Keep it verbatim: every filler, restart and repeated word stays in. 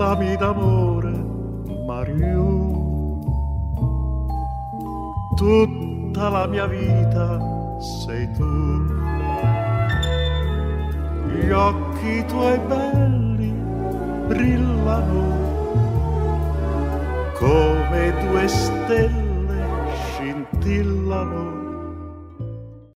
chiami d'amore Mariù. Tutta la mia vita sei tu, gli occhi tuoi belli brillano come due stelle scintillano